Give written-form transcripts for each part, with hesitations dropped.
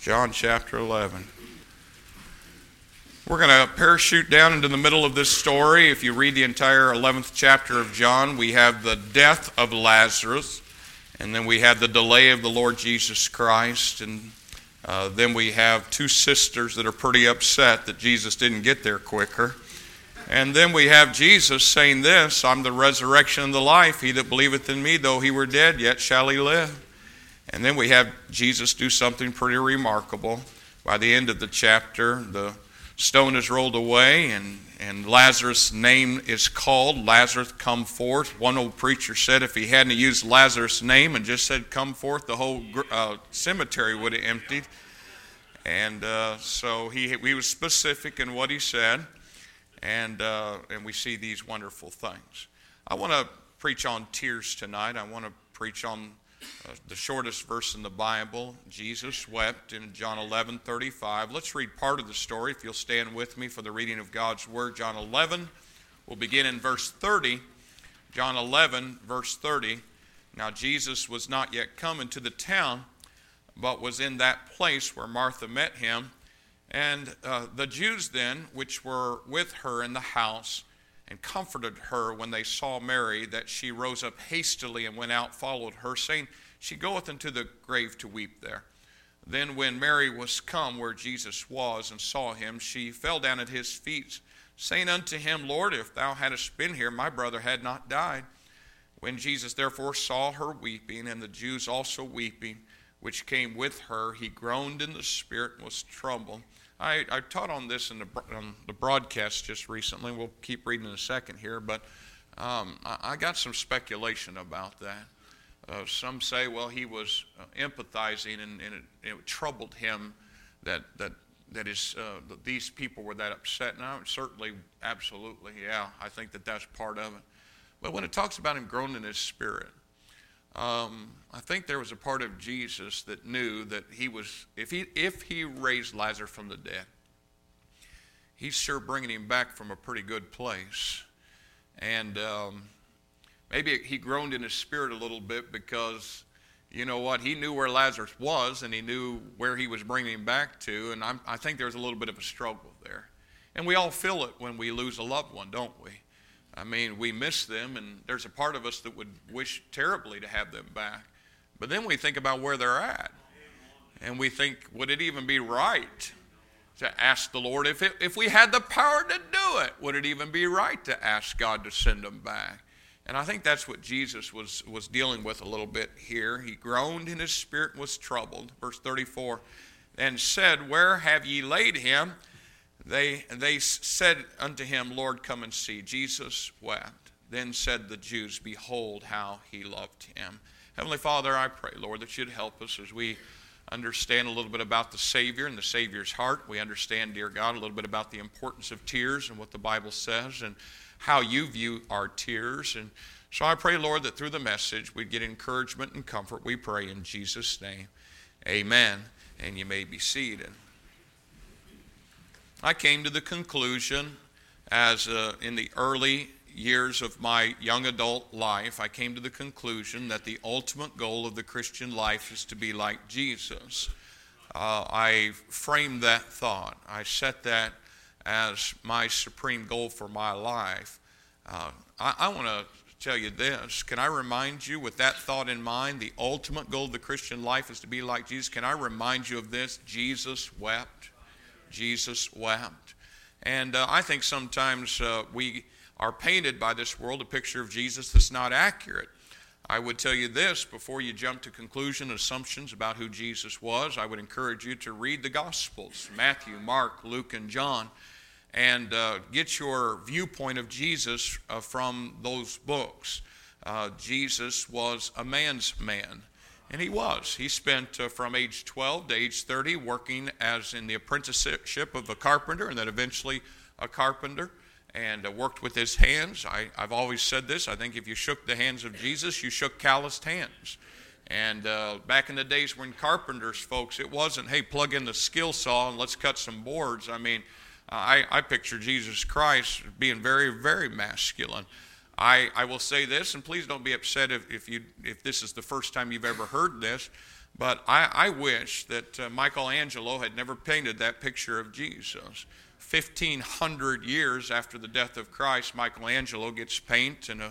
John chapter 11. We're going to parachute down into the middle of this story. If you read the entire 11th chapter of John, we have the death of Lazarus, and then we have the delay of the Lord Jesus Christ, and then we have two sisters that are pretty upset that Jesus didn't get there quicker. And then we have Jesus saying this, I'm the resurrection and the life. He that believeth in me, though he were dead, yet shall he live. And then we have Jesus do something pretty remarkable. By the end of the chapter, the stone is rolled away, and Lazarus' name is called. Lazarus, come forth. One old preacher said if he hadn't used Lazarus' name and just said come forth, the whole cemetery would have emptied. And so he was specific in what he said, and we see these wonderful things. I want to preach on tears tonight. I want to preach on the shortest verse in the Bible. Jesus wept in John 11:35. Let's read part of the story, if you'll stand with me for the reading of God's Word. John 11, we'll begin in verse 30. John 11, verse 30. Now Jesus was not yet come into the town, but was in that place where Martha met him. And the Jews then, which were with her in the house, and comforted her when they saw Mary, that she rose up hastily and went out, followed her, saying, She goeth into the grave to weep there. Then when Mary was come where Jesus was, and saw him, she fell down at his feet, saying unto him, Lord, if thou hadst been here, my brother had not died. When Jesus therefore saw her weeping, and the Jews also weeping, which came with her, he groaned in the spirit and was troubled. I taught on this on the broadcast just recently. We'll keep reading in a second here, but I got some speculation about that. Some say, well, he was empathizing, and it troubled him that these people were that upset. And certainly, absolutely, yeah, I think that's part of it. But when it talks about him groaning in his spirit, I think there was a part of Jesus that knew that he was, if he raised Lazarus from the dead, he's sure bringing him back from a pretty good place. And maybe he groaned in his spirit a little bit because, you know what, he knew where Lazarus was and he knew where he was bringing him back to. And I think there was a little bit of a struggle there. And we all feel it when we lose a loved one, don't we? I mean, we miss them, and there's a part of us that would wish terribly to have them back. But then we think about where they're at. And we think, would it even be right to ask the Lord? If we had the power to do it, would it even be right to ask God to send them back? And I think that's what Jesus was dealing with a little bit here. He groaned in his spirit and was troubled. Verse 34, and said, Where have ye laid him? They said unto him, Lord, come and see. Jesus wept. Then said the Jews, Behold how he loved him. Heavenly Father, I pray, Lord, that you'd help us as we understand a little bit about the Savior and the Savior's heart. We understand, dear God, a little bit about the importance of tears and what the Bible says and how you view our tears. And so I pray, Lord, that through the message we'd get encouragement and comfort. We pray in Jesus' name. Amen. And you may be seated. I came to the conclusion as in the early years of my young adult life, I came to the conclusion that the ultimate goal of the Christian life is to be like Jesus. I framed that thought. I set that as my supreme goal for my life. I want to tell you this. Can I remind you, with that thought in mind, the ultimate goal of the Christian life is to be like Jesus? Can I remind you of this? Jesus wept. Jesus wept. And I think sometimes we are painted by this world a picture of Jesus that's not accurate. I would tell you this, before you jump to conclusion and assumptions about who Jesus was, I would encourage you to read the Gospels, Matthew, Mark, Luke, and John, and get your viewpoint of Jesus from those books. Jesus was a man's man. And he was. He spent from age 12 to age 30 working as in the apprenticeship of a carpenter, and then eventually a carpenter, and worked with his hands. I've always said this. I think if you shook the hands of Jesus, you shook calloused hands. And back in the days when carpenters, folks, it wasn't, hey, plug in the skill saw and let's cut some boards. I mean, I picture Jesus Christ being very, very masculine. I will say this, and please don't be upset if this is the first time you've ever heard this. But I wish that Michelangelo had never painted that picture of Jesus. 1,500 years after the death of Christ, Michelangelo gets paint and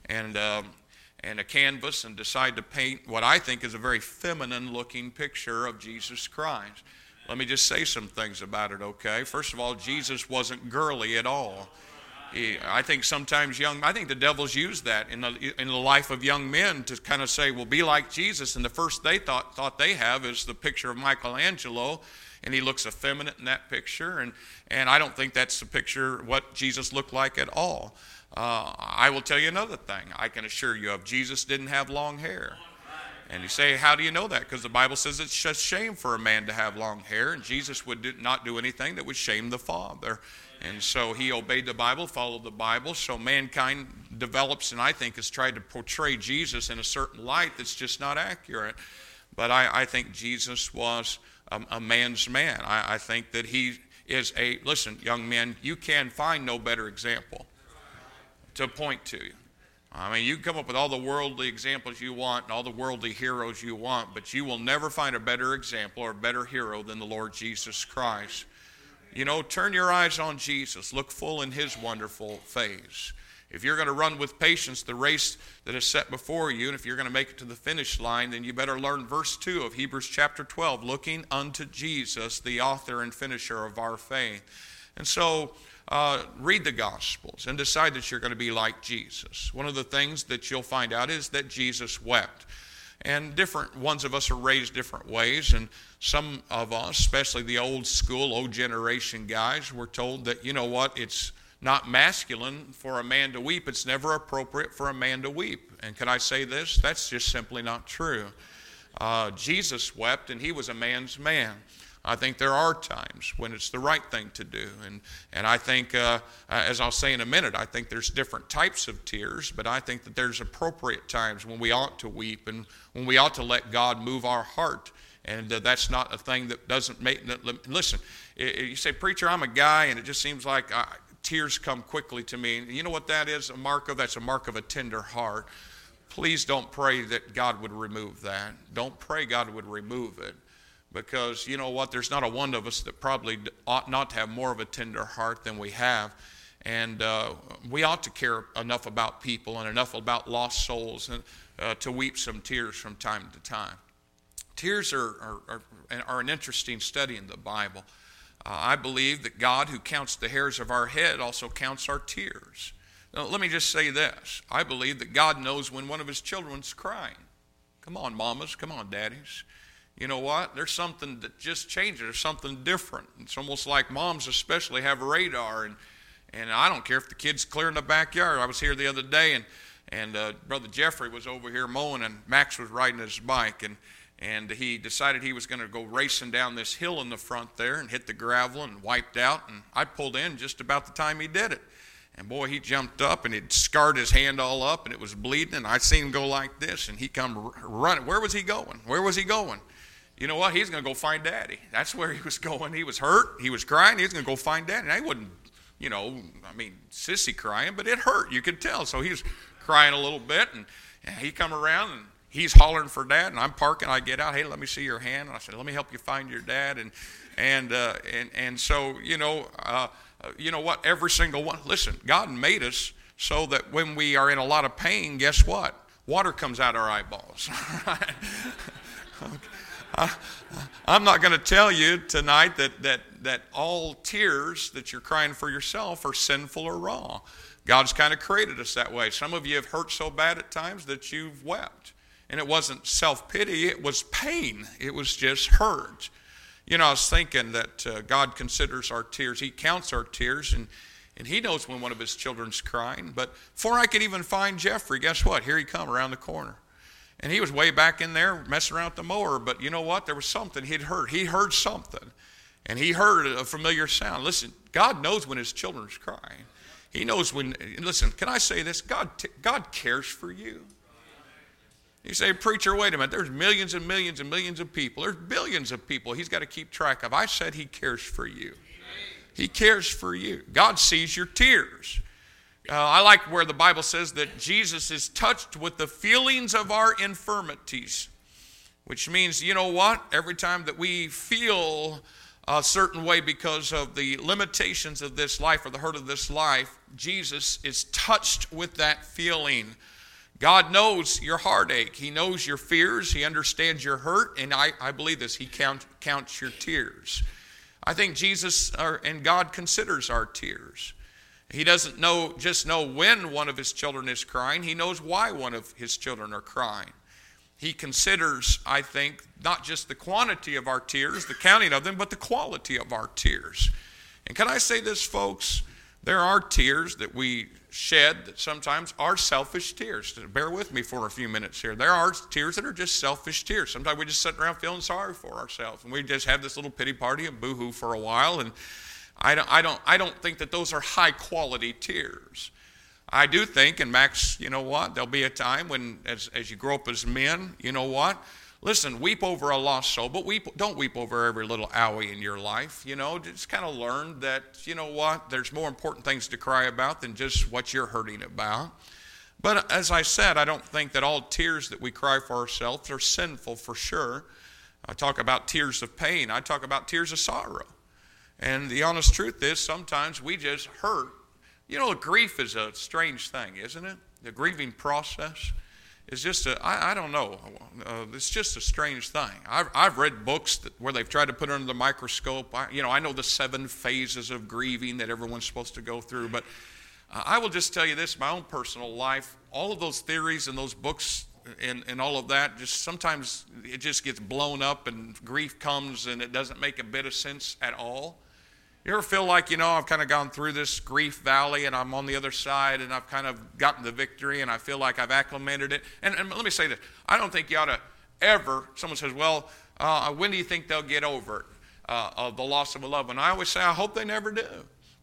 a canvas and decide to paint what I think is a very feminine-looking picture of Jesus Christ. Let me just say some things about it, okay? First of all, Jesus wasn't girly at all. I think sometimes I think the devil's used that in the life of young men to kind of say, well, be like Jesus. And the first they thought they have is the picture of Michelangelo, and he looks effeminate in that picture. And I don't think that's the picture what Jesus looked like at all. I will tell you another thing. I can assure you of Jesus didn't have long hair. And you say, how do you know that? Because the Bible says it's just shame for a man to have long hair, and Jesus would not do anything that would shame the Father. And so he obeyed the Bible, followed the Bible. So mankind develops, and I think has tried to portray Jesus in a certain light that's just not accurate. But I think Jesus was a man's man. I think that he is listen, young men, you can find no better example to point to you. I mean, you can come up with all the worldly examples you want and all the worldly heroes you want, but you will never find a better example or a better hero than the Lord Jesus Christ. You know, turn your eyes on Jesus. Look full in his wonderful face. If you're going to run with patience the race that is set before you, and if you're going to make it to the finish line, then you better learn verse 2 of Hebrews chapter 12, looking unto Jesus, the author and finisher of our faith. And so read the Gospels and decide that you're going to be like Jesus. One of the things that you'll find out is that Jesus wept. And different ones of us are raised different ways, and some of us, especially the old school, old generation guys, were told that, you know what, it's not masculine for a man to weep. It's never appropriate for a man to weep. And can I say this? That's just simply not true. Jesus wept, and he was a man's man. I think there are times when it's the right thing to do. And I think, as I'll say in a minute, I think there's different types of tears, but I think that there's appropriate times when we ought to weep and when we ought to let God move our heart. And that's not a thing that doesn't make... Listen, you say, preacher, I'm a guy, and it just seems like tears come quickly to me. You know what that is a mark of? That's a mark of a tender heart. Please don't pray that God would remove that. Don't pray God would remove it. Because, you know what, there's not a one of us that probably ought not to have more of a tender heart than we have. And we ought to care enough about people and enough about lost souls to weep some tears from time to time. Tears are an interesting study in the Bible. I believe that God, who counts the hairs of our head, also counts our tears. Now, let me just say this. I believe that God knows when one of his children's crying. Come on, mamas. Come on, daddies. You know what? There's something that just changes. There's something different. It's almost like moms especially have radar. And I don't care if the kid's clearing the backyard. I was here the other day, and Brother Jeffrey was over here mowing, and Max was riding his bike. And he decided he was going to go racing down this hill in the front there and hit the gravel and wiped out. And I pulled in just about the time he did it. And boy, he jumped up and he'd scarred his hand all up and it was bleeding. And I seen him go like this, and he come running. Where was he going? Where was he going? You know what? He's going to go find Daddy. That's where he was going. He was hurt. He was crying. He was going to go find Daddy. And I wasn't, sissy crying, but it hurt. You could tell. So he was crying a little bit, and he come around, and he's hollering for Dad, and I'm parking. I get out. Hey, let me see your hand. And I said, let me help you find your dad. And so, you know what? Every single one. Listen, God made us so that when we are in a lot of pain, guess what? Water comes out our eyeballs. Okay. I'm not going to tell you tonight that all tears that you're crying for yourself are sinful or wrong. God's kind of created us that way. Some of you have hurt so bad at times that you've wept. And it wasn't self-pity, it was pain. It was just hurt. You know, I was thinking that God considers our tears. He counts our tears, and he knows when one of his children's crying. But before I could even find Jeffrey, guess what? Here he come around the corner. And he was way back in there messing around with the mower. But you know what? There was something he'd heard. He heard something. And he heard a familiar sound. Listen, God knows when his children's crying. He knows when, listen, can I say this? God cares for you. You say, preacher, wait a minute. There's millions and millions and millions of people. There's billions of people he's got to keep track of. I said he cares for you. He cares for you. God sees your tears. I like where the Bible says that Jesus is touched with the feelings of our infirmities. which means, you know what? Every time that we feel a certain way because of the limitations of this life or the hurt of this life, Jesus is touched with that feeling. God knows your heartache. He knows your fears. He understands your hurt. And I believe this. He counts your tears. I think Jesus and God considers our tears. He doesn't just know when one of his children is crying. He knows why one of his children are crying. He considers, I think, not just the quantity of our tears, the counting of them, but the quality of our tears. And can I say this, folks? There are tears that we shed that sometimes are selfish tears. Bear with me for a few minutes here. There are tears that are just selfish tears. Sometimes we just sit around feeling sorry for ourselves, and we just have this little pity party and boo-hoo for a while. And I don't think that those are high-quality tears. I do think, and Max, you know what, there'll be a time when, as you grow up as men, you know what, listen, weep over a lost soul, but don't weep over every little owie in your life. You know, just kind of learn that, you know what, there's more important things to cry about than just what you're hurting about. But as I said, I don't think that all tears that we cry for ourselves are sinful for sure. I talk about tears of pain. I talk about tears of sorrow. And the honest truth is sometimes we just hurt. You know, grief is a strange thing, isn't it? The grieving process is just I don't know. It's just a strange thing. I've read books where they've tried to put it under the microscope. I know the 7 phases of grieving that everyone's supposed to go through. But I will just tell you this, my own personal life, all of those theories and those books and all of that, just sometimes it just gets blown up and grief comes and it doesn't make a bit of sense at all. You ever feel like, I've kind of gone through this grief valley and I'm on the other side and I've kind of gotten the victory and I feel like I've acclimated it? And let me say this. I don't think you ought to ever, someone says, well, when do you think they'll get over it, of the loss of a loved one? I always say, I hope they never do.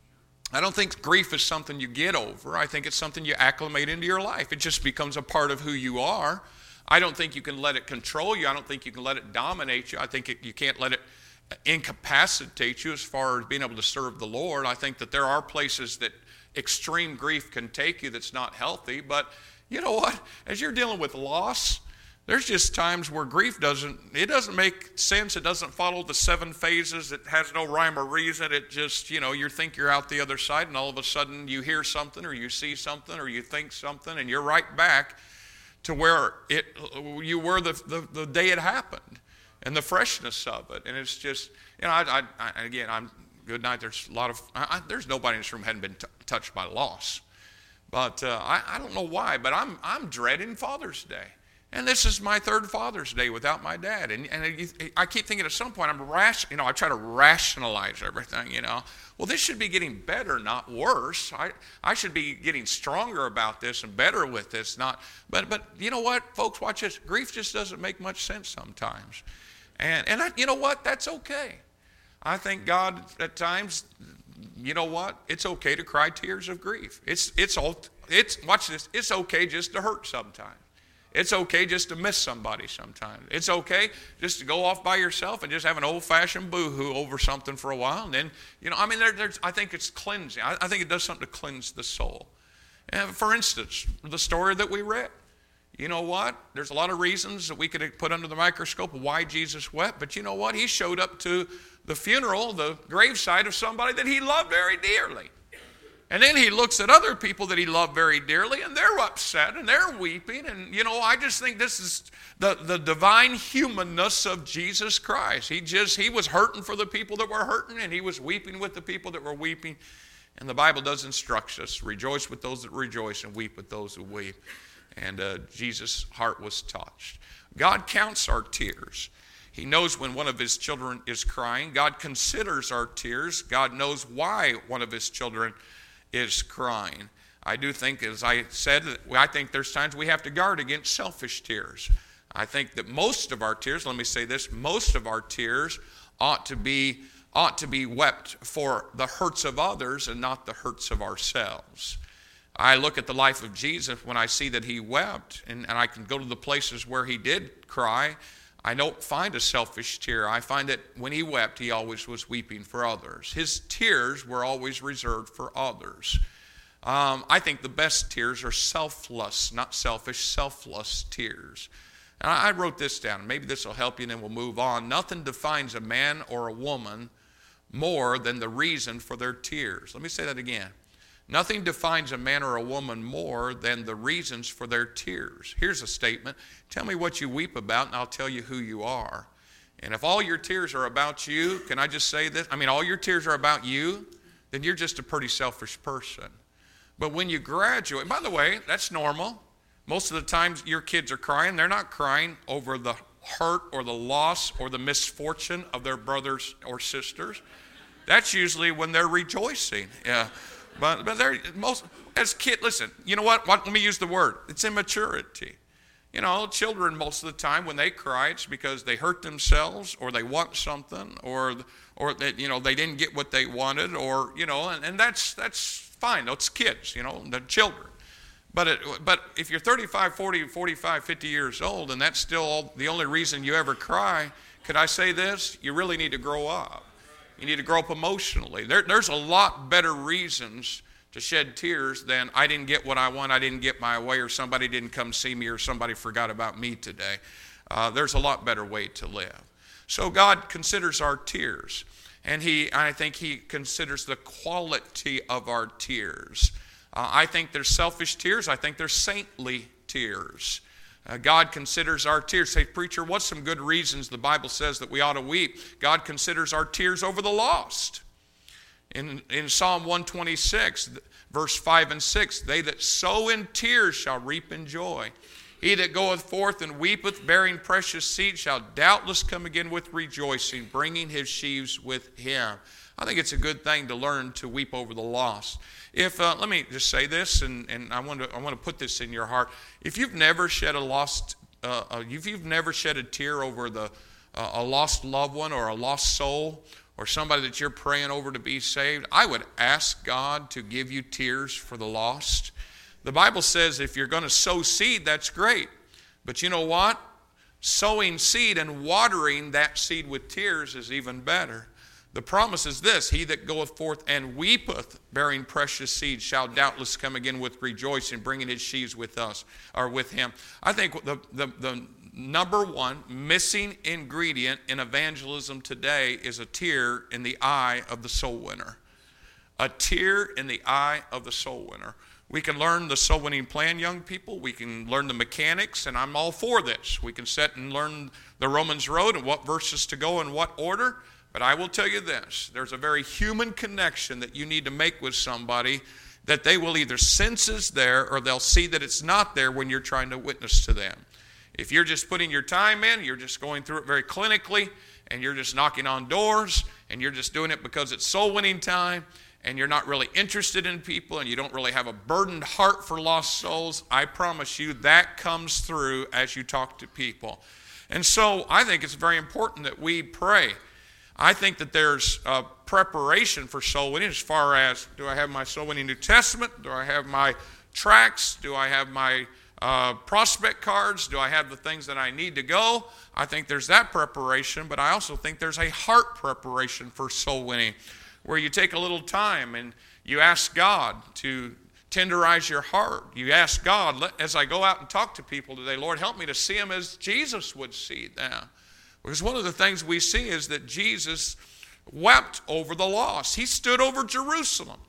I don't think grief is something you get over. I think it's something you acclimate into your life. It just becomes a part of who you are. I don't think you can let it control you. I don't think you can let it dominate you. I think you can't let it incapacitate you as far as being able to serve the Lord. I think that there are places that extreme grief can take you that's not healthy. But you know what? As you're dealing with loss, there's just times where grief doesn't make sense. It doesn't follow the 7 phases. It has no rhyme or reason. It just, you think you're out the other side and all of a sudden you hear something or you see something or you think something and you're right back to where you were the day it happened. And the freshness of it. And it's just, I'm good night. There's a lot of, there's nobody in this room who hadn't been touched by loss. But I don't know why, but I'm dreading Father's Day. And this is my 3rd Father's Day without my dad. And I keep thinking at some point, I try to rationalize everything, Well, this should be getting better, not worse. I should be getting stronger about this and better with this, but you know what, folks, watch this. Grief just doesn't make much sense sometimes. And you know what? That's okay. I think God at times, you know what? It's okay to cry tears of grief. Watch this. It's okay just to hurt sometimes. It's okay just to miss somebody sometimes. It's okay just to go off by yourself and just have an old-fashioned boo-hoo over something for a while. And then, I think it's cleansing. I think it does something to cleanse the soul. And for instance, the story that we read. You know what? There's a lot of reasons that we could put under the microscope of why Jesus wept. But you know what? He showed up to the funeral, the graveside of somebody that he loved very dearly. And then he looks at other people that he loved very dearly, and they're upset, and they're weeping. And, I just think this is the divine humanness of Jesus Christ. He was hurting for the people that were hurting, and he was weeping with the people that were weeping. And the Bible does instruct us, rejoice with those that rejoice and weep with those who weep. And Jesus' heart was touched. God counts our tears. He knows when one of his children is crying. God considers our tears. God knows why one of his children is crying. I do think, as I said, I think there's times we have to guard against selfish tears. I think that most of our tears, let me say this, most of our tears ought to be wept for the hurts of others and not the hurts of ourselves. I look at the life of Jesus when I see that he wept, and I can go to the places where he did cry. I don't find a selfish tear. I find that when he wept, he always was weeping for others. His tears were always reserved for others. I think the best tears are selfless, not selfish, selfless tears. And I wrote this down. Maybe this will help you, and then we'll move on. Nothing defines a man or a woman more than the reason for their tears. Let me say that again. Nothing defines a man or a woman more than the reasons for their tears. Here's a statement. Tell me what you weep about, and I'll tell you who you are. And if all your tears are about you, can I just say this? All your tears are about you, then you're just a pretty selfish person. But when you graduate, by the way, that's normal. Most of the times your kids are crying. They're not crying over the hurt or the loss or the misfortune of their brothers or sisters. That's usually when they're rejoicing. Yeah. But they're as kids, listen, you know what? Let me use the word. It's immaturity. Children most of the time when they cry, it's because they hurt themselves or they want something or they didn't get what they wanted and that's fine. Those kids, they're children. But if you're 35, 40, 45, 50 years old and that's still the only reason you ever cry, could I say this? You really need to grow up. You need to grow up emotionally. There's a lot better reasons to shed tears than I didn't get what I want, I didn't get my way, or somebody didn't come see me, or somebody forgot about me today. There's a lot better way to live. So God considers our tears, and I think He considers the quality of our tears. I think there's selfish tears. I think there's saintly tears. God considers our tears. Say, preacher, what's some good reasons the Bible says that we ought to weep? God considers our tears over the lost. In Psalm 126, verse 5 and 6, they that sow in tears shall reap in joy. He that goeth forth and weepeth, bearing precious seed, shall doubtless come again with rejoicing, bringing his sheaves with him. I think it's a good thing to learn to weep over the lost. Let me just say this, and I want to put this in your heart. If you've never shed a tear over a lost loved one or a lost soul or somebody that you're praying over to be saved, I would ask God to give you tears for the lost. The Bible says if you're going to sow seed, that's great. But you know what? Sowing seed and watering that seed with tears is even better. The promise is this: he that goeth forth and weepeth, bearing precious seed, shall doubtless come again with rejoicing, bringing his sheaves with us, or with him. I think the number one missing ingredient in evangelism today is a tear in the eye of the soul winner. A tear in the eye of the soul winner. We can learn the soul winning plan, young people. We can learn the mechanics, and I'm all for this. We can sit and learn the Romans road and what verses to go in what order. But I will tell you this, there's a very human connection that you need to make with somebody that they will either sense is there or they'll see that it's not there when you're trying to witness to them. If you're just putting your time in, you're just going through it very clinically, and you're just knocking on doors, and you're just doing it because it's soul winning time, and you're not really interested in people, and you don't really have a burdened heart for lost souls, I promise you that comes through as you talk to people. And so I think it's very important that we pray. I think that there's a preparation for soul winning as far as, do I have my soul winning New Testament? Do I have my tracts? Do I have my prospect cards? Do I have the things that I need to go? I think there's that preparation, but I also think there's a heart preparation for soul winning, where you take a little time and you ask God to tenderize your heart. You ask God, as I go out and talk to people today, Lord, help me to see them as Jesus would see them. Because one of the things we see is that Jesus wept over the lost. He stood over Jerusalem.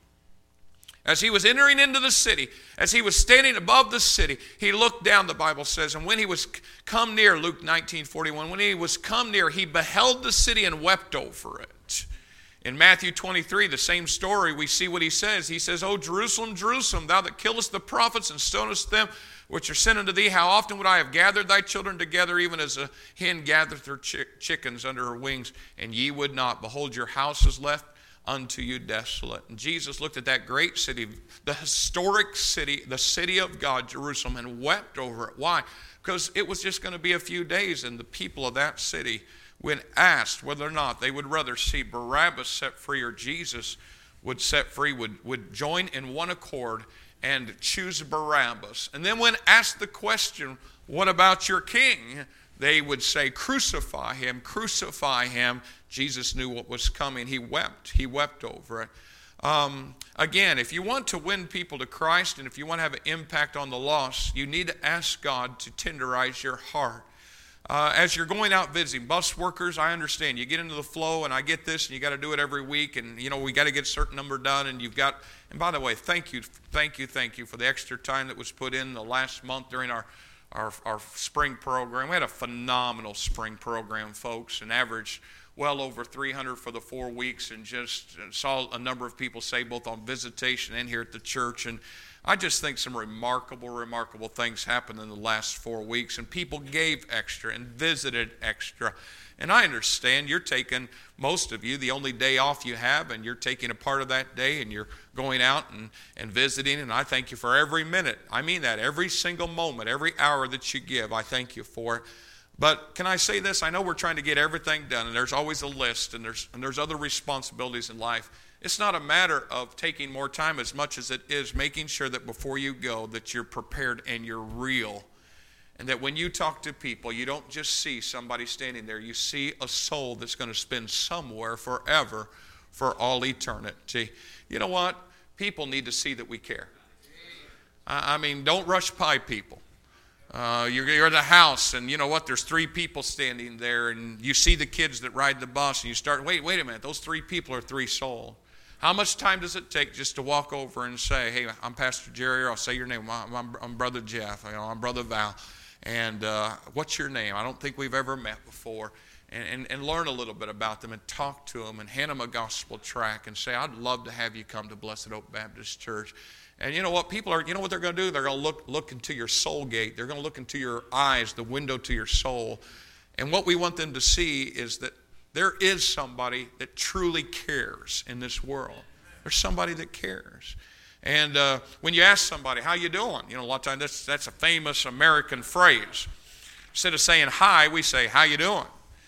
As he was entering into the city, as he was standing above the city, he looked down, the Bible says, and when he was come near, Luke 19:41, when he was come near, he beheld the city and wept over it. In Matthew 23, the same story, we see what he says. He says, O Jerusalem, Jerusalem, thou that killest the prophets and stonest them which are sent unto thee, how often would I have gathered thy children together, even as a hen gathereth her chickens under her wings, and ye would not. Behold, your house is left unto you desolate. And Jesus looked at that great city, the historic city, the city of God, Jerusalem, and wept over it. Why? Because it was just going to be a few days, and the people of that city, when asked whether or not they would rather see Barabbas set free or Jesus would set free, would join in one accord and choose Barabbas. And then when asked the question, what about your king? They would say, crucify him, crucify him. Jesus knew what was coming. He wept over it. Again, if you want to win people to Christ and if you want to have an impact on the lost, you need to ask God to tenderize your heart. as you're going out visiting, bus workers, I understand. You get into the flow, and I get this, and you got to do it every week, and we got to get a certain number done, and and by the way, thank you for the extra time that was put in the last month during our spring program. We had a phenomenal spring program, folks, and averaged well over 300 for the 4 weeks, and just saw a number of people saved both on visitation and here at the church. And I just think some remarkable things happened in the last 4 weeks, and people gave extra and visited extra. And I understand you're taking, most of you, the only day off you have, and you're taking a part of that day, and you're going out and visiting, and I thank you for every minute. I mean that, every single moment, every hour that you give, I thank you for it. But can I say this? I know we're trying to get everything done, and there's always a list, and there's other responsibilities in life. It's not a matter of taking more time as much as it is making sure that before you go that you're prepared and you're real. And that when you talk to people, you don't just see somebody standing there. You see a soul that's going to spend somewhere forever for all eternity. You know what? People need to see that we care. I mean, don't rush by people. You're in a house, and you know what? There's 3 people standing there, and you see the kids that ride the bus, and you start, wait a minute. Those 3 people are 3 souls. How much time does it take just to walk over and say, hey, I'm Pastor Jerry, or I'll say your name. I'm Brother Jeff. I'm Brother Val. And what's your name? I don't think we've ever met before. And learn a little bit about them and talk to them and hand them a gospel tract and say, I'd love to have you come to Blessed Oak Baptist Church. And you know what? People are, you know what they're going to do? They're going to look into your soul gate. They're going to look into your eyes, the window to your soul. And what we want them to see is that there is somebody that truly cares in this world. There's somebody that cares. And when you ask somebody, how you doing? A lot of times that's a famous American phrase. Instead of saying hi, we say, how you doing?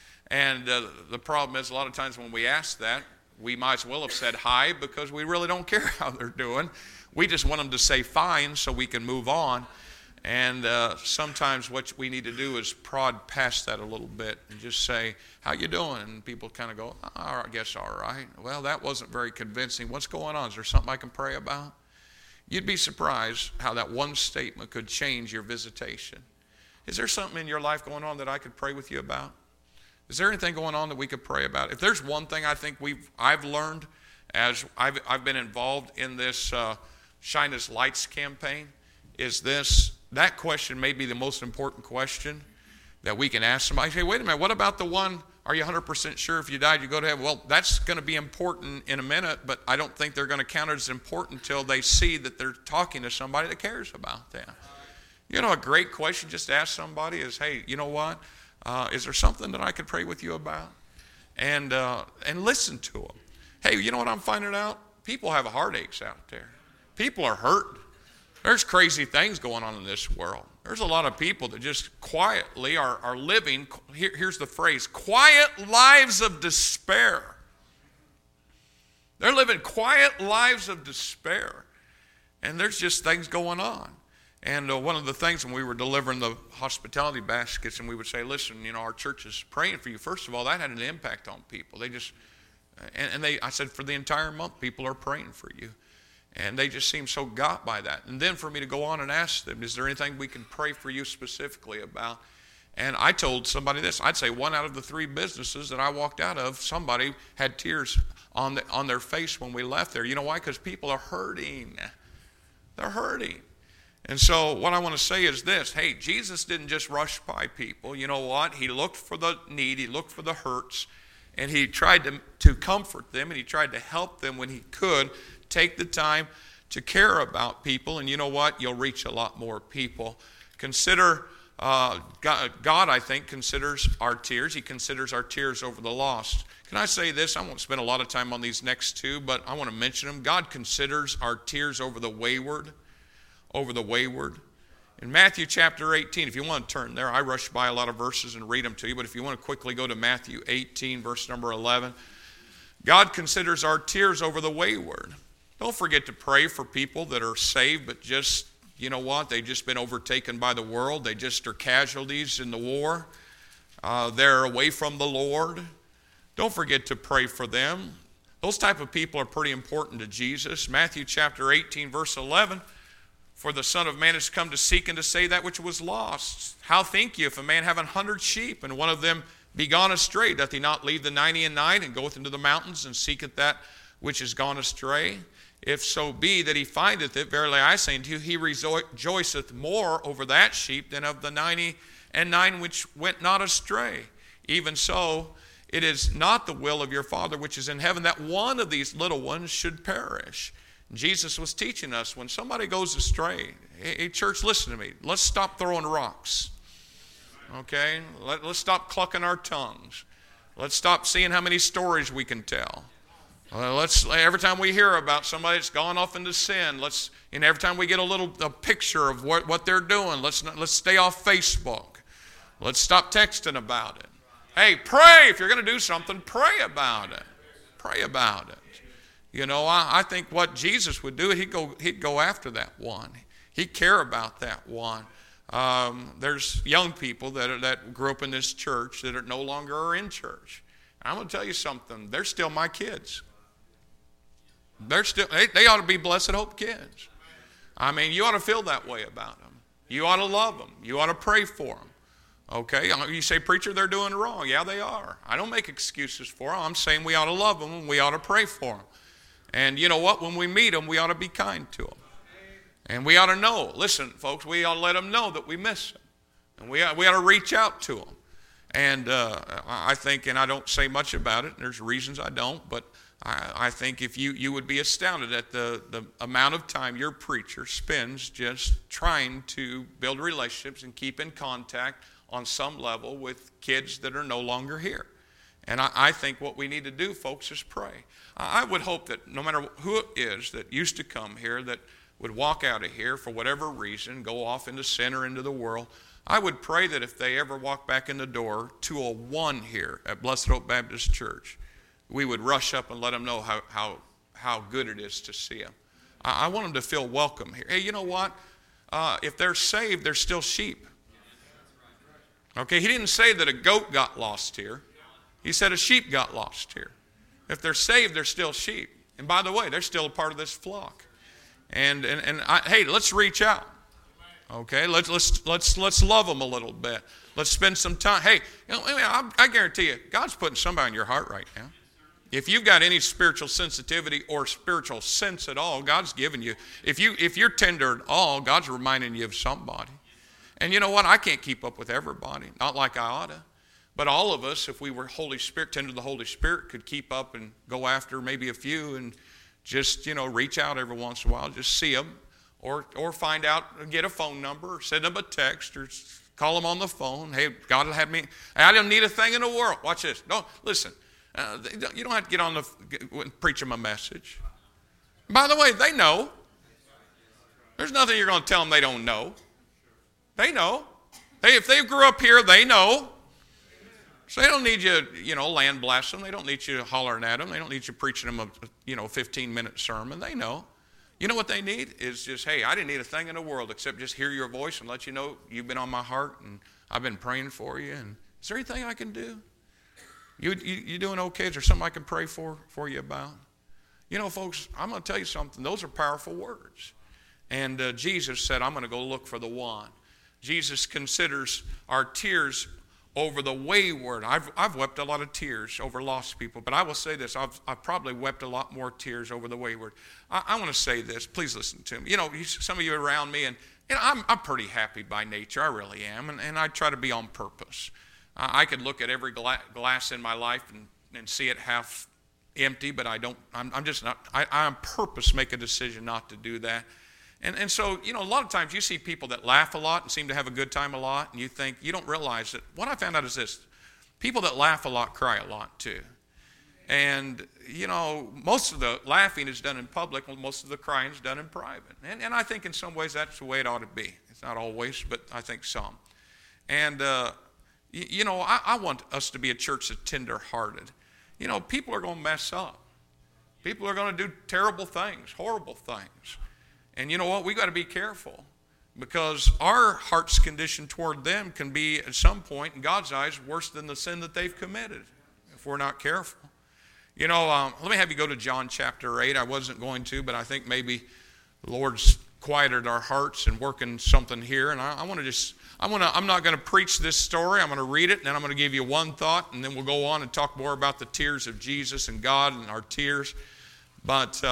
And the problem is a lot of times when we ask that, we might as well have said hi because we really don't care how they're doing. We just want them to say fine so we can move on. And sometimes what we need to do is prod past that a little bit and just say, how you doing? And people kind of go, I guess all right. Well, that wasn't very convincing. What's going on? Is there something I can pray about? You'd be surprised how that one statement could change your visitation. Is there something in your life going on that I could pray with you about? Is there anything going on that we could pray about? If there's one thing I think I've learned as I've been involved in this Shine as Lights campaign, is this. That question may be the most important question that we can ask somebody. Say, wait a minute, what about the one, are you 100% sure if you died you go to heaven? Well, that's going to be important in a minute, but I don't think they're going to count it as important until they see that they're talking to somebody that cares about them. A great question just to ask somebody is, hey, you know what? Is there something that I could pray with you about? And listen to them. Hey, you know what I'm finding out? People have heartaches out there. People are hurting. There's crazy things going on in this world. There's a lot of people that just quietly are living, here's the phrase, quiet lives of despair. They're living quiet lives of despair. And there's just things going on. And one of the things when we were delivering the hospitality baskets, and we would say, listen, our church is praying for you. First of all, that had an impact on people. I said, for the entire month, people are praying for you. And they just seem so got by that. And then for me to go on and ask them, is there anything we can pray for you specifically about? And I told somebody this. I'd say 1 out of the 3 businesses that I walked out of, somebody had tears on their face when we left there. You know why? Because people are hurting. They're hurting. And so what I want to say is this. Hey, Jesus didn't just rush by people. You know what? He looked for the need. He looked for the hurts. And he tried to comfort them. And he tried to help them when he could. Take the time to care about people, and you know what? You'll reach a lot more people. Consider, God, I think, considers our tears. He considers our tears over the lost. Can I say this? I won't spend a lot of time on these next 2, but I want to mention them. God considers our tears over the wayward. In Matthew chapter 18, if you want to turn there, I rush by a lot of verses and read them to you, but if you want to quickly go to Matthew 18, verse number 11, God considers our tears over the wayward. Don't forget to pray for people that are saved, but just, you know what, they've just been overtaken by the world. They just are casualties in the war. They're away from the Lord. Don't forget to pray for them. Those type of people are pretty important to Jesus. Matthew chapter 18, verse 11, For the Son of Man is come to seek and to save that which was lost. How think you, if a man have 100 sheep, and one of them be gone astray, doth he not leave the 99 and goeth into the mountains and seeketh that which is gone astray? If so be that he findeth it, verily I say unto you, he rejoiceth more over that sheep than of the 99 which went not astray. Even so, it is not the will of your Father which is in heaven that one of these little ones should perish. Jesus was teaching us when somebody goes astray, hey church, listen to me. Let's stop throwing rocks. Okay? Let's stop clucking our tongues. Let's stop seeing how many stories we can tell. Every time we hear about somebody that's gone off into sin, every time we get a picture of what they're doing, let's stay off Facebook. Let's stop texting about it. Hey, pray. If you're going to do something, pray about it. Pray about it. You know, I think what Jesus would do, he'd go after that one. He'd care about that one. There's young people that grew up in this church that are no longer in church. I'm going to tell you something. They're still my kids. They ought to be Blessed Hope kids. I mean, you ought to feel that way about them. You ought to love them. You ought to pray for them. Okay, you say, preacher, they're doing wrong. Yeah, they are. I don't make excuses for them. I'm saying we ought to love them and we ought to pray for them. And you know what? When we meet them, we ought to be kind to them. And we ought to know. Listen, folks, we ought to let them know that we miss them. And we ought to reach out to them. And I think, and I don't say much about it, and there's reasons I don't, but I think if you would be astounded at the amount of time your preacher spends just trying to build relationships and keep in contact on some level with kids that are no longer here. And I think what we need to do, folks, is pray. I would hope that no matter who it is that used to come here, that would walk out of here for whatever reason, go off into sin or into the world, I would pray that if they ever walk back in the door, 201 here at Blessed Hope Baptist Church, we would rush up and let them know how good it is to see them. I want them to feel welcome here. Hey, you know what? If they're saved, they're still sheep. Okay, he didn't say that a goat got lost here. He said a sheep got lost here. If they're saved, they're still sheep. And by the way, they're still a part of this flock. And hey, let's reach out. Okay, let's love them a little bit. Let's spend some time. Hey, you know, I guarantee you, God's putting somebody in your heart right now. If you've got any spiritual sensitivity or spiritual sense at all, God's given you. If you're tender at all, God's reminding you of somebody. And you know what? I can't keep up with everybody, not like I ought to. But all of us, if we were Holy Spirit, tender to the Holy Spirit, could keep up and go after maybe a few and just, reach out every once in a while, just see them, or find out, get a phone number, or send them a text, or call them on the phone. Hey, God will have me. I don't need a thing in the world. Watch this. No, listen. You don't have to get on preach them a message. By the way, they know. There's nothing you're going to tell them they don't know. They know. If they grew up here, they know. So they don't need you, land blast them. They don't need you hollering at them. They don't need you preaching them a 15-minute sermon. They know. You know what they need is just, hey, I didn't need a thing in the world except just hear your voice and let you know you've been on my heart and I've been praying for you. And is there anything I can do? You doing okay? Is there something I can pray for you about? Folks, I'm going to tell you something. Those are powerful words. And Jesus said, I'm going to go look for the one. Jesus considers our tears over the wayward. I've wept a lot of tears over lost people, but I will say this, I've probably wept a lot more tears over the wayward. I want to say this, please listen to me. Some of you are around me, and I'm pretty happy by nature, I really am, and I try to be on purpose. I could look at every glass in my life and see it half empty, but I don't, I'm just not, I on purpose make a decision not to do that. And so, a lot of times you see people that laugh a lot and seem to have a good time a lot, and you don't realize that. What I found out is this: people that laugh a lot cry a lot too. And, most of the laughing is done in public, most of the crying is done in private. And I think in some ways that's the way it ought to be. It's not always, but I think some. And, I want us to be a church that's tender-hearted. People are going to mess up. People are going to do terrible things, horrible things. And you know what? We got to be careful, because our heart's condition toward them can be at some point in God's eyes worse than the sin that they've committed if we're not careful. Let me have you go to John chapter 8. I wasn't going to, but I think maybe the Lord's quieted our hearts and working something here. And I'm not going to preach this story. I'm going to read it, and then I'm going to give you one thought, and then we'll go on and talk more about the tears of Jesus and God and our tears. But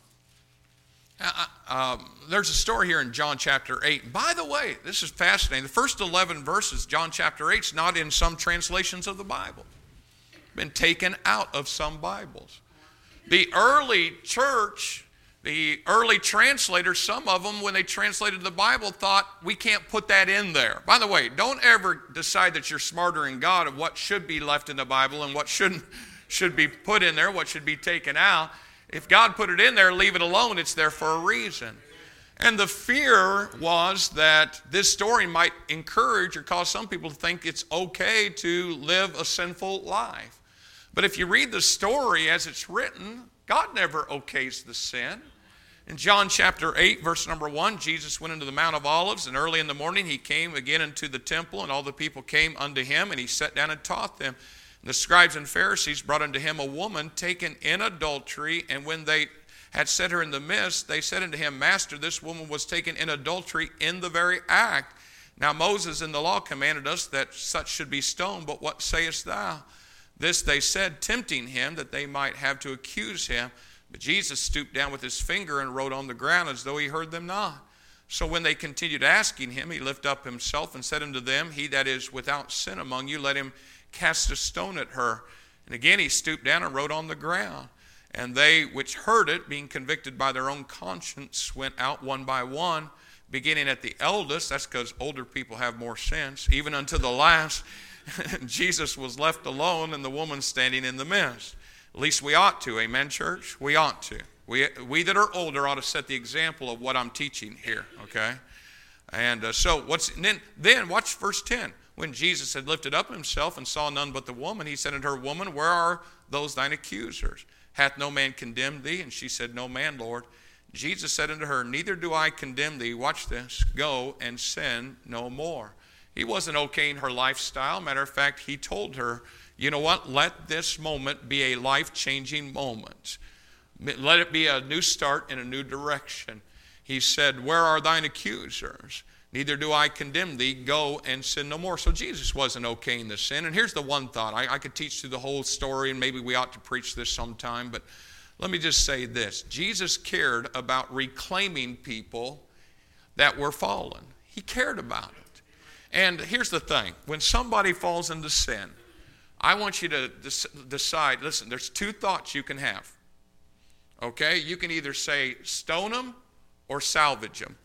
there's a story here in John chapter 8. By the way, this is fascinating. The first 11 verses, John chapter 8, is not in some translations of the Bible. Been taken out of some Bibles. The early church, the early translators, some of them, when they translated the Bible, thought, we can't put that in there. By the way, don't ever decide that you're smarter than God of what should be left in the Bible and what should be put in there, what should be taken out. If God put it in there, leave it alone. It's there for a reason. And the fear was that this story might encourage or cause some people to think it's okay to live a sinful life. But if you read the story as it's written, God never okays the sin. In John chapter 8, verse number 1, Jesus went into the Mount of Olives, and early in the morning he came again into the temple, and all the people came unto him, and he sat down and taught them. And the scribes and Pharisees brought unto him a woman taken in adultery, and when they had set her in the midst, they said unto him, Master, this woman was taken in adultery in the very act. Now Moses in the law commanded us that such should be stoned, but what sayest thou? This they said, tempting him, that they might have to accuse him. But Jesus stooped down with his finger and wrote on the ground as though he heard them not. So when they continued asking him, he lifted up himself and said unto them, He that is without sin among you, let him cast a stone at her. And again he stooped down and wrote on the ground. And they which heard it, being convicted by their own conscience, went out one by one, beginning at the eldest. That's because older people have more sense, even unto the last. Jesus was left alone, and the woman standing in the midst. At least we ought to, amen, church? We ought to. We that are older ought to set the example of what I'm teaching here, okay? And then watch verse 10. When Jesus had lifted up himself and saw none but the woman, he said unto her, Woman, where are those thine accusers? Hath no man condemned thee? And she said, No man, Lord. Jesus said unto her, Neither do I condemn thee. Watch this. Go and sin no more. He wasn't okaying her lifestyle. Matter of fact, he told her, you know what? Let this moment be a life-changing moment. Let it be a new start in a new direction. He said, Where are thine accusers? Neither do I condemn thee. Go and sin no more. So Jesus wasn't okaying the sin. And here's the one thought. I could teach through the whole story, and maybe we ought to preach this sometime. But let me just say this. Jesus cared about reclaiming people that were fallen. He cared about it. And here's the thing. When somebody falls into sin, I want you to decide. Listen, there's two thoughts you can have. Okay? You can either say stone them or salvage them.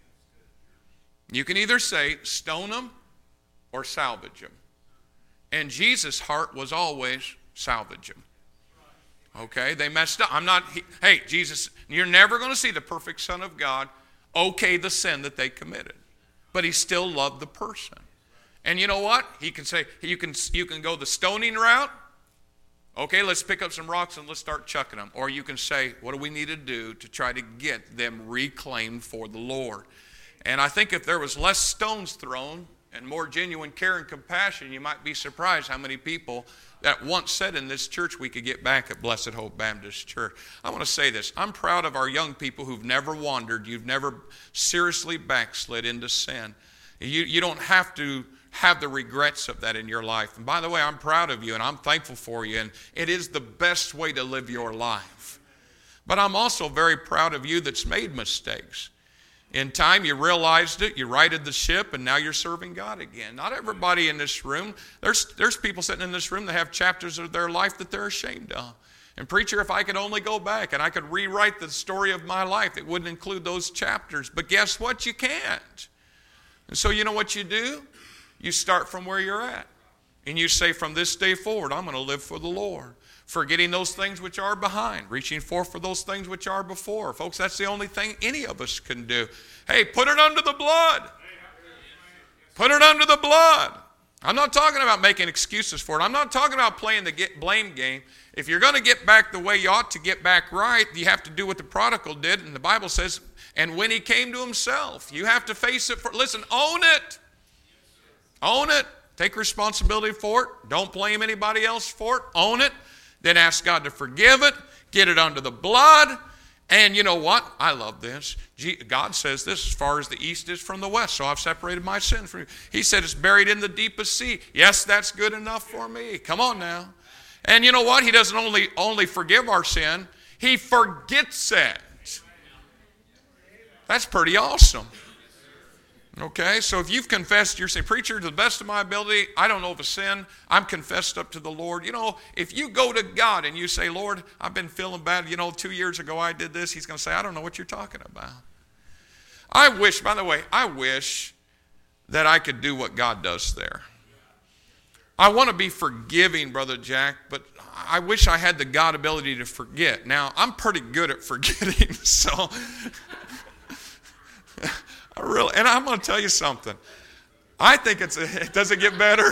You can either say stone them or salvage them. And Jesus' heart was always salvage them. Okay? They messed up. Hey, Jesus, you're never going to see the perfect Son of God okay the sin that they committed. But he still loved the person. And you know what? He can say, you can go the stoning route. Okay, let's pick up some rocks and let's start chucking them. Or you can say, what do we need to do to try to get them reclaimed for the Lord? And I think if there was less stones thrown and more genuine care and compassion, you might be surprised how many people that once said in this church we could get back at Blessed Hope Baptist Church. I want to say this. I'm proud of our young people who've never wandered. You've never seriously backslid into sin. You don't have to have the regrets of that in your life. And by the way, I'm proud of you and I'm thankful for you. And it is the best way to live your life. But I'm also very proud of you that's made mistakes. In time, you realized it, you righted the ship, and now you're serving God again. Not everybody in this room. There's people sitting in this room that have chapters of their life that they're ashamed of. And preacher, if I could only go back and I could rewrite the story of my life, it wouldn't include those chapters. But guess what? You can't. And so you know what you do? You start from where you're at. And you say, from this day forward, I'm going to live for the Lord. Forgetting those things which are behind, reaching forth for those things which are before. Folks, that's the only thing any of us can do. Hey, put it under the blood. Put it under the blood. I'm not talking about making excuses for it. I'm not talking about playing the blame game. If you're going to get back the way you ought to get back right, you have to do what the prodigal did. And the Bible says, and when he came to himself, you have to face it. Listen, own it. Own it. Take responsibility for it. Don't blame anybody else for it. Own it. Then ask God to forgive it, get it under the blood, And you know what? I love this. God says this, as far as the east is from the west, so I've separated my sin from you. He said it's buried in the deepest sea. Yes, that's good enough for me. Come on now. And you know what? He doesn't only forgive our sin, he forgets it. That's pretty awesome. Okay, so if you've confessed your sin, preacher, to the best of my ability, I don't know of a sin. I'm confessed up to the Lord. You know, if you go to God and you say, Lord, I've been feeling bad. You know, 2 years ago I did this. He's going to say, I don't know what you're talking about. I wish, by the way, that I could do what God does there. I want to be forgiving, Brother Jack, but I wish I had the God ability to forget. Now, I'm pretty good at forgetting, so... And I'm going to tell you something. I think it doesn't get better.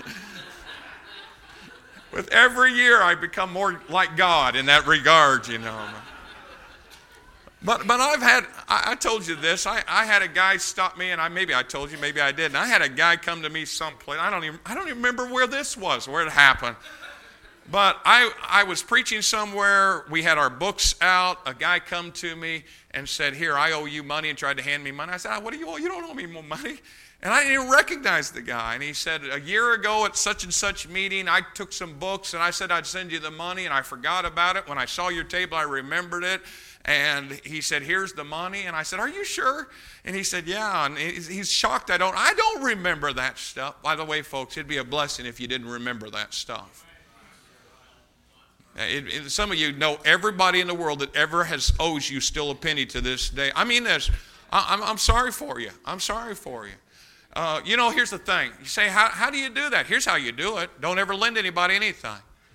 With every year, I become more like God in that regard, you know. But I told you this. I had a guy stop me, and maybe I told you, maybe I didn't. I had a guy come to me someplace. I don't even remember where this was, where it happened. But I was preaching somewhere. We had our books out. A guy come to me and said, here, I owe you money, and tried to hand me money. I said, what do you owe? You don't owe me more money. And I didn't even recognize the guy. And he said, a year ago at such and such meeting, I took some books, and I said I'd send you the money, and I forgot about it. When I saw your table, I remembered it. And he said, here's the money. And I said, are you sure? And he said, yeah. And he's shocked I don't remember that stuff. By the way, folks, it'd be a blessing if you didn't remember that stuff. Some of you know everybody in the world that ever owes you still a penny to this day. I mean this. I'm sorry for you. I'm sorry for you. You know, here's the thing. You say, how do you do that? Here's how you do it. Don't ever lend anybody anything.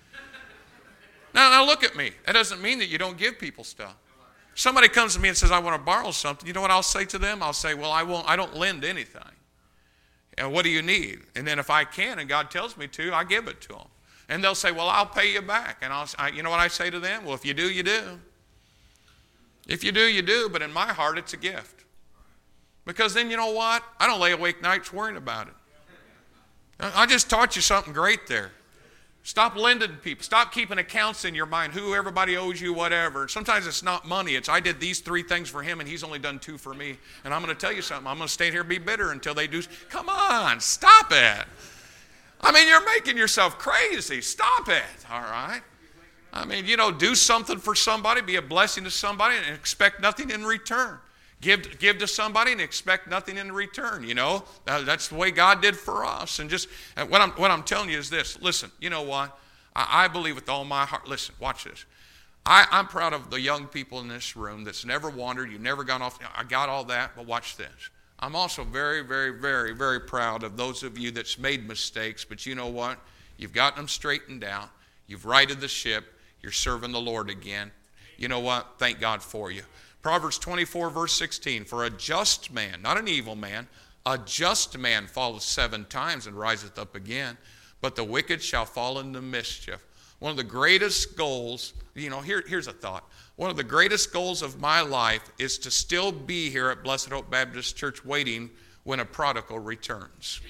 Now look at me. That doesn't mean that you don't give people stuff. Somebody comes to me and says, I want to borrow something. You know what I'll say to them? I'll say, well, I don't lend anything. And what do you need? And then if I can and God tells me to, I give it to them. And they'll say, well, I'll pay you back. And you know what I say to them? Well, if you do, you do. If you do, you do. But in my heart, it's a gift. Because then you know what? I don't lay awake nights worrying about it. I just taught you something great there. Stop lending to people. Stop keeping accounts in your mind, who everybody owes you, whatever. Sometimes it's not money. It's I did these 3 things for him and he's only done 2 for me. And I'm going to tell you something. I'm going to stay here and be bitter until they do. Come on, stop it. I mean, you're making yourself crazy. Stop it, all right? I mean, you know, do something for somebody, be a blessing to somebody, and expect nothing in return. Give to somebody and expect nothing in return, you know. That's the way God did for us. And just what I'm telling you is this. Listen, you know what? I believe with all my heart. Listen, watch this. I'm proud of the young people in this room that's never wandered. You've never gone off. I got all that, but watch this. I'm also very, very, very, very proud of those of you that's made mistakes, but you know what? You've gotten them straightened out. You've righted the ship. You're serving the Lord again. You know what? Thank God for you. Proverbs 24, verse 16, for a just man, not an evil man, a just man falleth 7 times and riseth up again, but the wicked shall fall into mischief. One of the greatest goals, you know, here's a thought. One of the greatest goals of my life is to still be here at Blessed Hope Baptist Church waiting when a prodigal returns.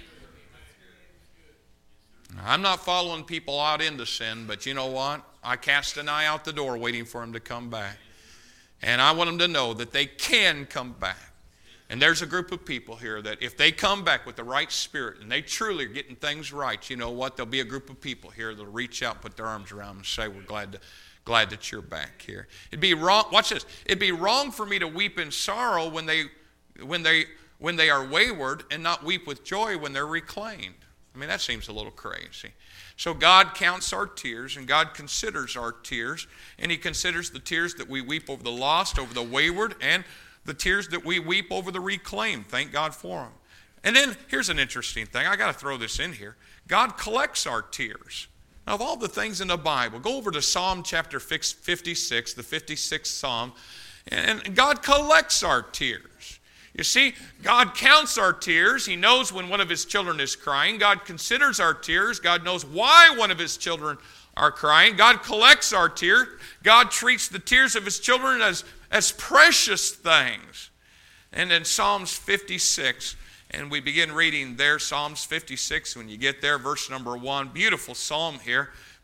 I'm not following people out into sin, but you know what? I cast an eye out the door waiting for them to come back. And I want them to know that they can come back. And there's a group of people here that if they come back with the right spirit and they truly are getting things right, you know what? There'll be a group of people here that'll reach out, put their arms around them and say, we're glad that you're back here. It'd be wrong, watch this. It'd be wrong for me to weep in sorrow when they are wayward and not weep with joy when they're reclaimed. I mean, that seems a little crazy. So God counts our tears, and God considers our tears, and he considers the tears that we weep over the lost, over the wayward, and the tears that we weep over the reclaimed. Thank God for them. And then here's an interesting thing. I got to throw this in here. God collects our tears. Now, of all the things in the Bible, go over to Psalm chapter 56, the 56th Psalm, and God collects our tears. You see, God counts our tears. He knows when one of his children is crying. God considers our tears. God knows why one of his children are crying. God collects our tears. God treats the tears of his children as precious things. And in Psalms 56, and we begin reading there, Psalms 56, when you get there, verse number 1. Beautiful psalm here.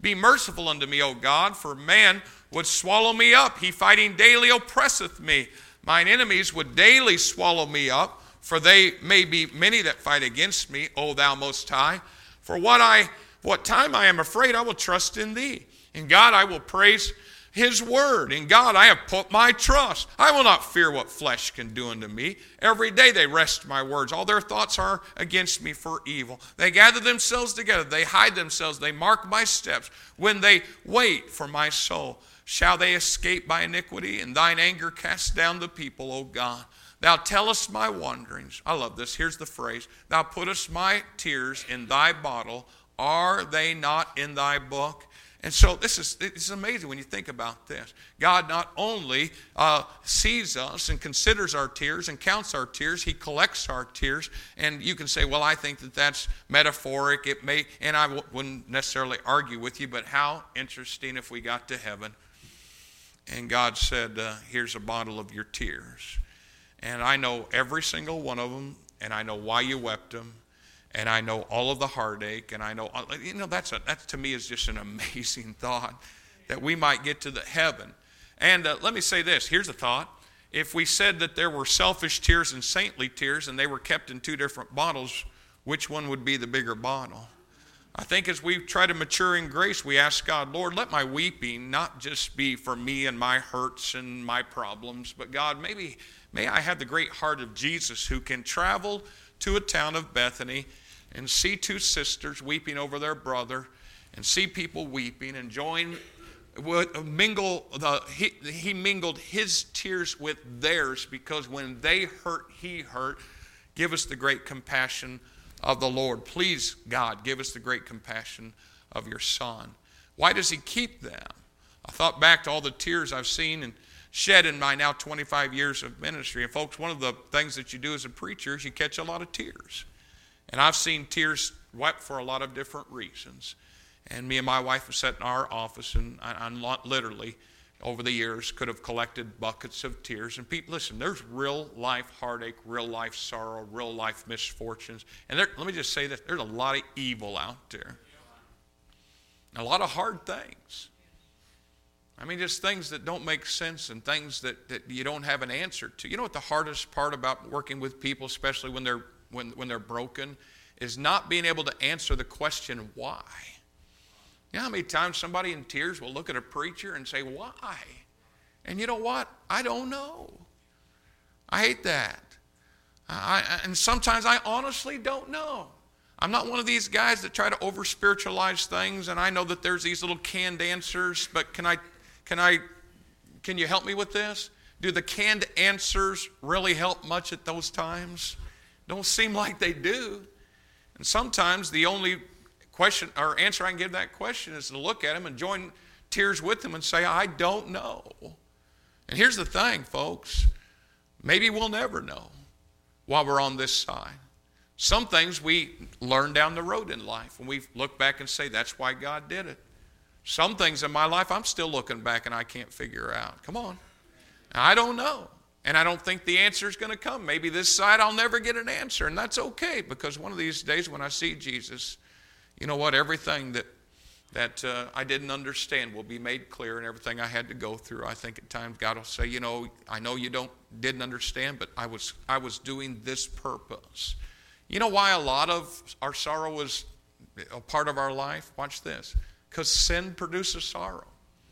Be merciful unto me, O God, for man would swallow me up. He fighting daily oppresseth me. Mine enemies would daily swallow me up, for they may be many that fight against me, O thou Most High. For what time I am afraid, I will trust in thee. In God I will praise his word. In God I have put my trust. I will not fear what flesh can do unto me. Every day they wrest my words. All their thoughts are against me for evil. They gather themselves together. They hide themselves. They mark my steps. When they wait for my soul, shall they escape by iniquity? In thine anger cast down the people, O God. Thou tellest my wanderings. I love this. Here's the phrase. Thou puttest my tears in thy bottle. Are they not in thy book? And so it's amazing when you think about this. God not only sees us and considers our tears and counts our tears, he collects our tears. And you can say, well, I think that that's metaphoric. It may, and I wouldn't necessarily argue with you, but how interesting if we got to heaven and God said, here's a bottle of your tears. And I know every single one of them, and I know why you wept them. And I know all of the heartache, and I know, that to me is just an amazing thought, that we might get to the heaven. And let me say this, here's a thought. If we said that there were selfish tears and saintly tears, and they were kept in two different bottles, which one would be the bigger bottle? I think as we try to mature in grace, we ask God, Lord, let my weeping not just be for me and my hurts and my problems, but God, may I have the great heart of Jesus, who can travel to a town of Bethany and see two sisters weeping over their brother, and see people weeping, and he mingled his tears with theirs, because when they hurt, he hurt. Give us the great compassion of the Lord. Please, God, give us the great compassion of your Son. Why does he keep them? I thought back to all the tears I've seen and shed in my now 25 years of ministry. And folks, one of the things that you do as a preacher is you catch a lot of tears. And I've seen tears wept for a lot of different reasons. And me and my wife have sat in our office, and I literally, over the years, could have collected buckets of tears. And people, listen, there's real life heartache, real life sorrow, real life misfortunes. And let me just say this, there's a lot of evil out there. A lot of hard things. I mean, just things that don't make sense, and things that you don't have an answer to. You know what the hardest part about working with people, especially when they're broken, is not being able to answer the question, why? You know how many times somebody in tears will look at a preacher and say, why? And you know what? I don't know. I hate that. And sometimes I honestly don't know. I'm not one of these guys that try to over-spiritualize things, and I know that there's these little canned answers, but can you help me with this? Do the canned answers really help much at those times? Don't seem like they do. And sometimes the only question or answer I can give that question is to look at them and join tears with them and say, I don't know. And here's the thing, folks. Maybe we'll never know while we're on this side. Some things we learn down the road in life, and we look back and say, that's why God did it. Some things in my life I'm still looking back and I can't figure out. Come on. I don't know. And I don't think the answer is going to come. Maybe this side I'll never get an answer, and that's okay, because one of these days when I see Jesus, you know what, everything that I didn't understand will be made clear, and everything I had to go through, I think at times God will say, you know, I know you didn't understand, but I was doing this purpose. You know why a lot of our sorrow is a part of our life? Watch this. Because sin produces sorrow.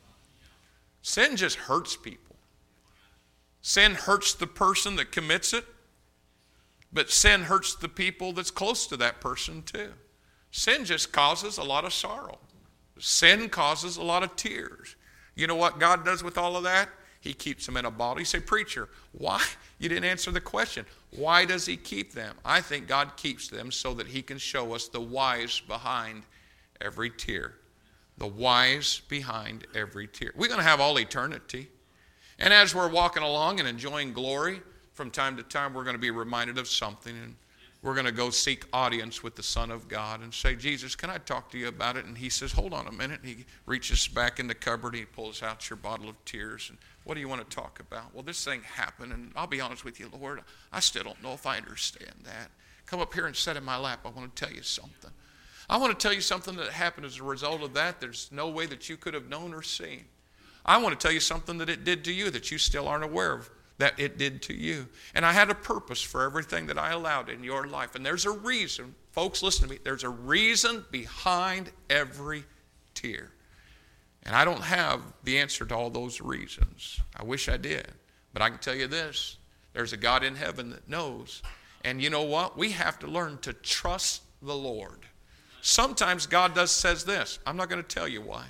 Sin just hurts people. Sin hurts the person that commits it, but sin hurts the people that's close to that person too. Sin just causes a lot of sorrow. Sin causes a lot of tears. You know what God does with all of that? He keeps them in a bottle. You say, preacher, why? You didn't answer the question. Why does he keep them? I think God keeps them so that he can show us the whys behind every tear. The whys behind every tear. We're going to have all eternity. And as we're walking along and enjoying glory, from time to time we're going to be reminded of something, and we're going to go seek audience with the Son of God and say, Jesus, can I talk to you about it? And he says, hold on a minute. And he reaches back in the cupboard, he pulls out your bottle of tears. And what do you want to talk about? Well, this thing happened, and I'll be honest with you, Lord, I still don't know if I understand that. Come up here and sit in my lap. I want to tell you something. I want to tell you something that happened as a result of that. There's no way that you could have known or seen. I want to tell you something that it did to you that you still aren't aware of, that it did to you. And I had a purpose for everything that I allowed in your life. And there's a reason, folks, listen to me, there's a reason behind every tear. And I don't have the answer to all those reasons. I wish I did. But I can tell you this, there's a God in heaven that knows. And you know what? We have to learn to trust the Lord. Sometimes God says this, I'm not going to tell you why.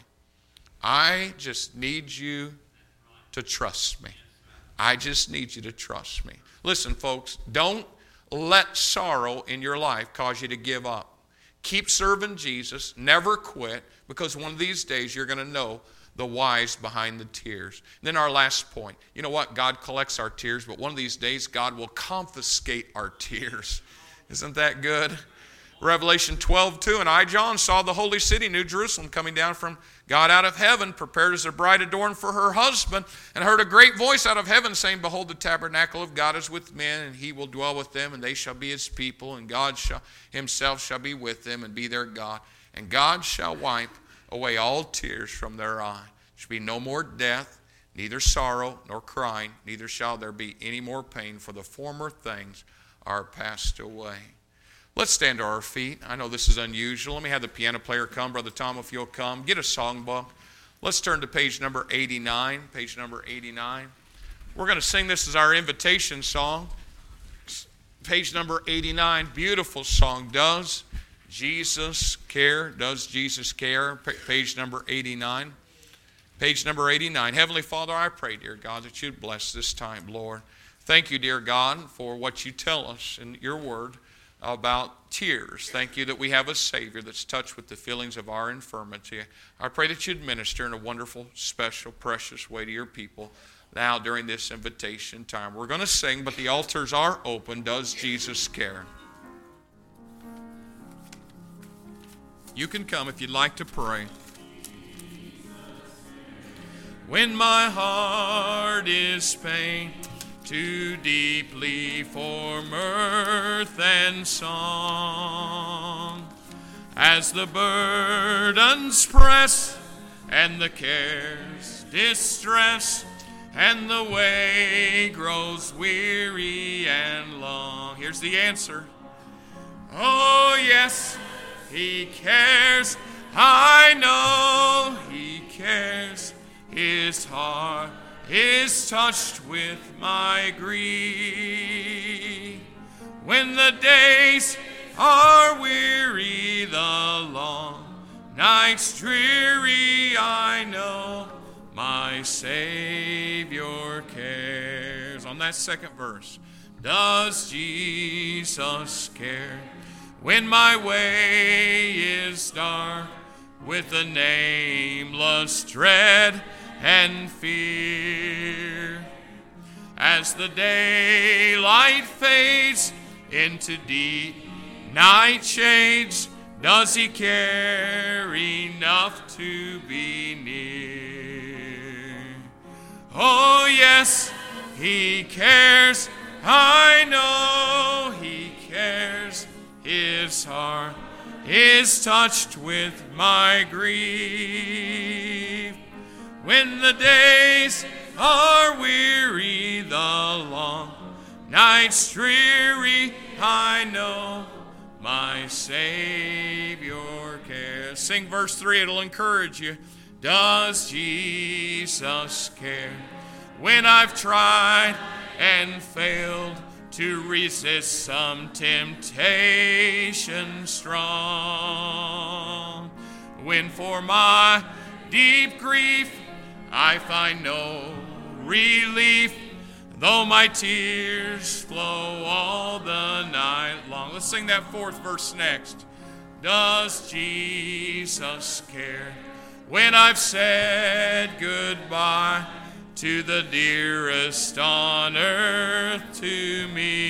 I just need you to trust me. I just need you to trust me. Listen, folks, don't let sorrow in your life cause you to give up. Keep serving Jesus. Never quit, because one of these days you're going to know the whys behind the tears. And then our last point. You know what? God collects our tears, but one of these days God will confiscate our tears. Isn't that good? Revelation 12:2, and I, John, saw the holy city, New Jerusalem, coming down from God out of heaven, prepared as a bride adorned for her husband, and heard a great voice out of heaven saying, Behold, the tabernacle of God is with men, and he will dwell with them, and they shall be his people, and God himself shall be with them and be their God. And God shall wipe away all tears from their eyes. There shall be no more death, neither sorrow nor crying, neither shall there be any more pain, for the former things are passed away. Let's stand to our feet. I know this is unusual. Let me have the piano player come. Brother Tom, if you'll come. Get a songbook. Let's turn to page number 89. Page number 89. We're going to sing this as our invitation song. Page number 89. Beautiful song. Does Jesus care? Does Jesus care? Page number 89. Page number 89. Heavenly Father, I pray, dear God, that you'd bless this time, Lord. Thank you, dear God, for what you tell us in your word about tears. Thank you that we have a Savior that's touched with the feelings of our infirmity. I pray that you'd minister in a wonderful, special, precious way to your people now during this invitation time. We're going to sing, but the altars are open. Does Jesus care? You can come if you'd like to pray. When my heart is pained too deeply for mirth and song, as the burdens press and the cares distress, and the way grows weary and long. Here's the answer. Oh yes, he cares. I know he cares. His heart is touched with my grief. When the days are weary, the long nights dreary, I know my Savior cares. On that second verse, does Jesus care? When my way is dark with a nameless dread and fear, as the daylight fades into deep night shades, does he care enough to be near? Oh yes, he cares. I know he cares. His heart is touched with my grief. When the days are weary, the long nights dreary, I know my Savior cares. Sing verse 3, it'll encourage you. Does Jesus care? When I've tried and failed to resist some temptation strong, when for my deep grief I find no relief, though my tears flow all the night long. Let's sing that fourth verse next. Does Jesus care? When I've said goodbye to the dearest on earth to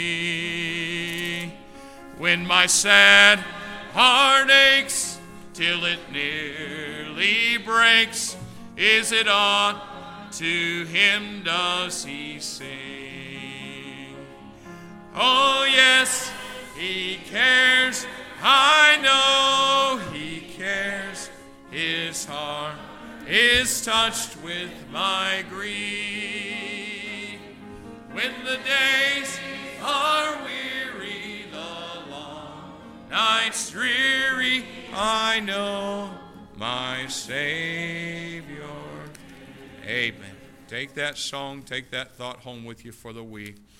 me, when my sad heart aches till it nearly breaks, is it aught to him does he sing? Oh yes, he cares. I know He cares. His heart is touched with my grief. When the days are weary, the long nights dreary, I know my Savior. Amen. Take that song, take that thought home with you for the week.